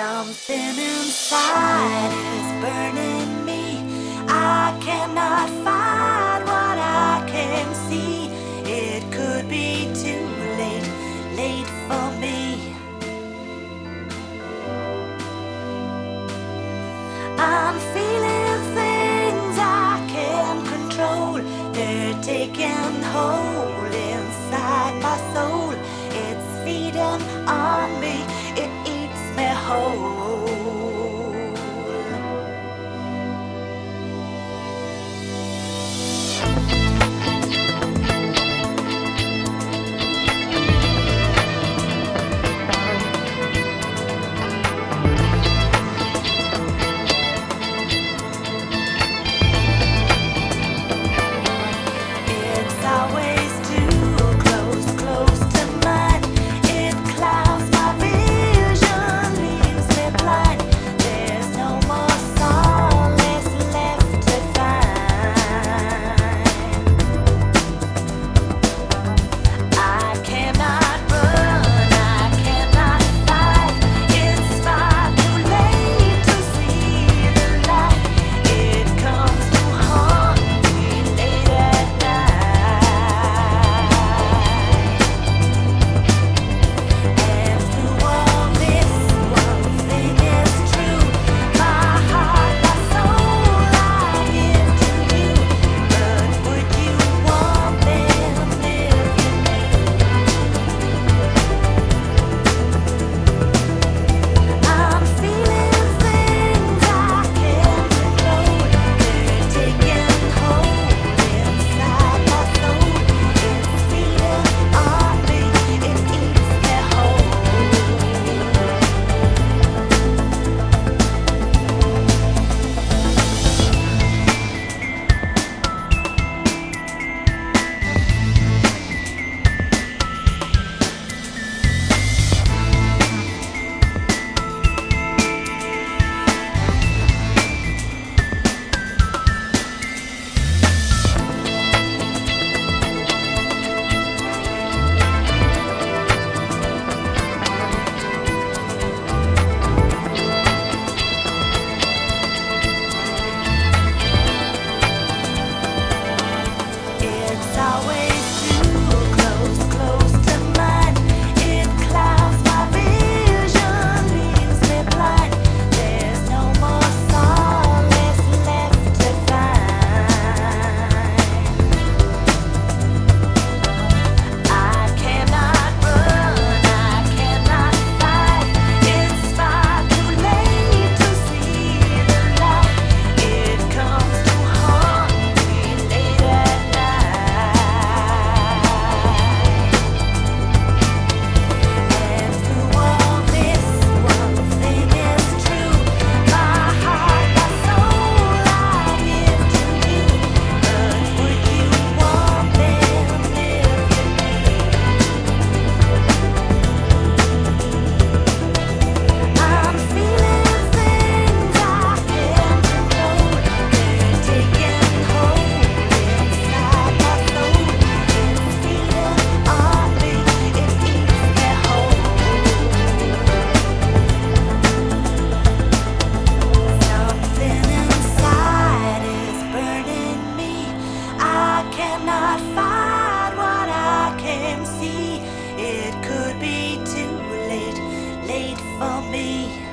Something inside is burning me. I cannot find what I can see. It could be too late, late for me. I'm feeling things I can't control. They're taking hold inside my soul. It's feeding on me, it eats me whole. It's always too close, close to mine. It clouds my vision, leaves me blind. There's no more solace left to find. I cannot run, I cannot fight. It's far too late to see the light. It comes to haunt me late at night. And through all this, one thing is true. My heart, my soul, I give to you. But would you want them if you knew? I'm feeling things I can't control. They're taking hold inside my soul. It's feeding on me, it eats me whole. It's always too close, close to mine. It clouds my vision, leaves me blind. There's no more solace left to find. I cannot run, I cannot fight. It's far too late to see the light. It comes to haunt me late at night. And through all this, one thing is true. My heart, my soul, I give to you. But would you want them if you knew? I'm feeling things I can't control. They're taking hold inside my soul. It's feeding on me, it eats me whole. Something inside is burning me. I cannot find what I can see. It could be too late, late for me.